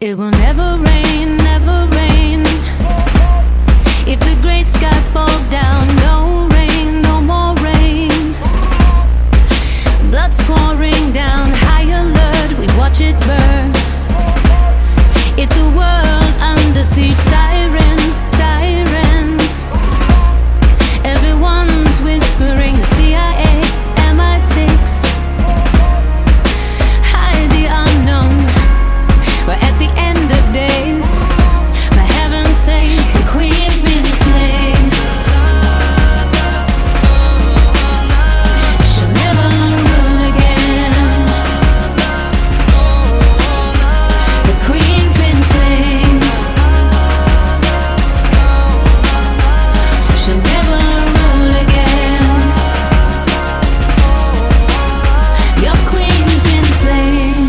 It will never rain, never rain. If the great sky falls down, no rain, no more rain. Blood's pouring down, high alert, we watch it burn. It's a world under siege, sirens, sirens. Everyone's whispering, the CIA, MI6. Hide the unknown, we're at the end of days. For heaven's sake, the Queen's been slain. She'll never rule again. The Queen's been slain. She'll never rule again. Your Queen's been slain.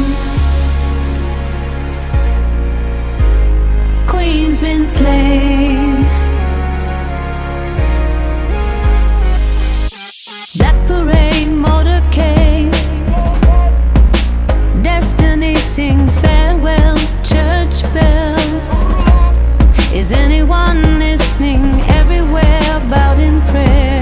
Queen's been slain. Black parade, motorcade. Destiny sings farewell, church bells. Is anyone listening? Everywhere bowed in prayer.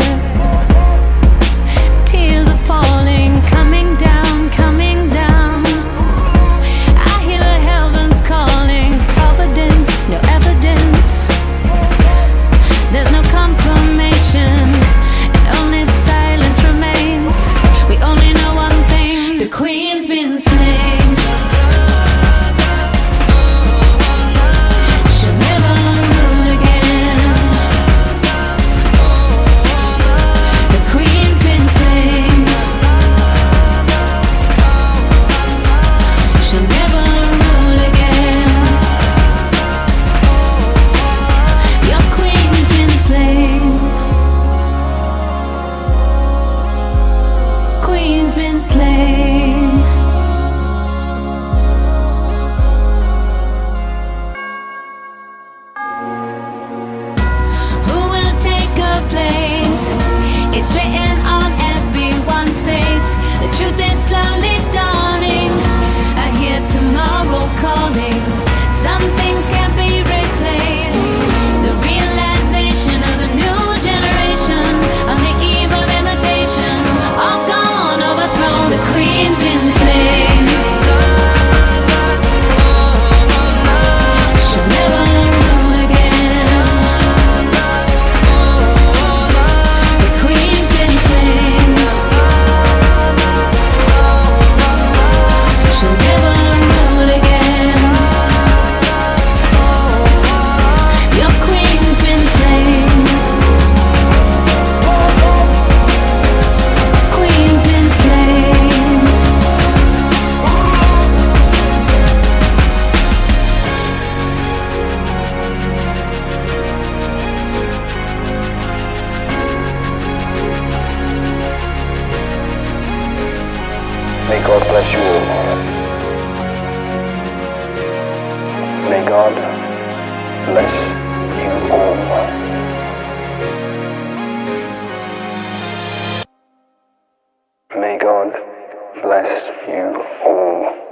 Tears are falling, coming down, coming down. I hear the heavens calling, providence, no evidence. There's no confirmation, and only silence remains. We only know one thing, the Queen's been slain. She'll never rule again. The Queen's been slain. She'll never rule again. Your Queen's been slain. Queen's been slain. Who will take her place? It's written on everyone's face. The truth is slowly dawning. I hear tomorrow calling. Some things can't be replaced. The realization of a new generation on the eve of imitation. All gone, overthrown. The Queen's been slain. She'll never rule again. The Queen's been slain. She'll never rule again. Your Queen's been slain. Queen's been slain. May God bless you all. May God bless you all. May God bless you all.